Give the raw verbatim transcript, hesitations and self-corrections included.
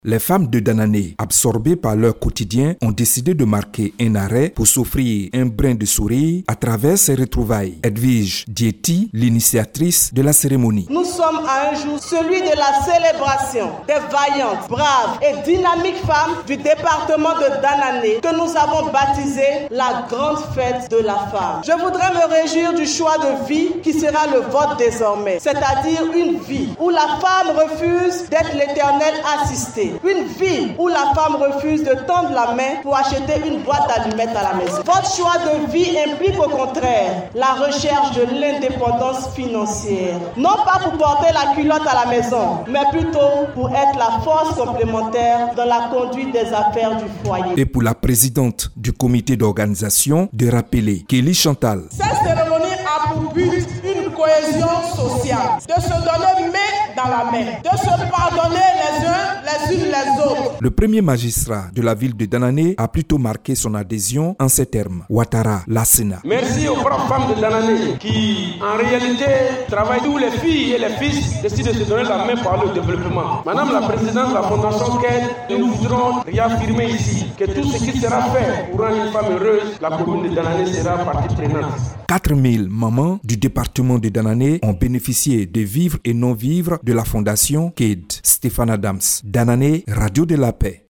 Les femmes de Danané, absorbées par leur quotidien, ont décidé de marquer un arrêt pour s'offrir un brin de sourire à travers ces retrouvailles. Edwige Dieti, l'initiatrice de la cérémonie. Nous sommes à un jour, celui de la célébration des vaillantes, braves et dynamiques femmes du département de Danané que nous avons baptisé la grande fête de la femme. Je voudrais me réjouir du choix de vie qui sera le vote désormais, c'est-à-dire une vie où la femme refuse d'être l'éternelle assistée. Une vie où la femme refuse de tendre la main pour acheter une boîte d'allumettes à la maison. Votre choix de vie implique au contraire la recherche de l'indépendance financière. Non pas pour porter la culotte à la maison, mais plutôt pour être la force complémentaire dans la conduite des affaires du foyer. Et pour la présidente du comité d'organisation, de rappeler Kelly Chantal. Cette cérémonie a pour but une cohésion sociale, de se donner main dans la main, de se pardonner les uns les unes les autres. Le premier magistrat de la ville de Danané a plutôt marqué son adhésion en ces termes. Ouattara Lassena. Merci aux braves femmes de Danané qui, en réalité, travaillent où les filles et les fils décident de se donner la main pour aller au développement. Madame la présidente de la Fondation K E D, nous voudrons réaffirmer ici que tout ce qui sera fait pour rendre une femme heureuse, la commune de Danané sera partie prenante. quatre mille mamans du département de Danané ont bénéficié des vivres et non-vivres de la Fondation K E D. Stéphane Adams, Danané, Radio de la Paix.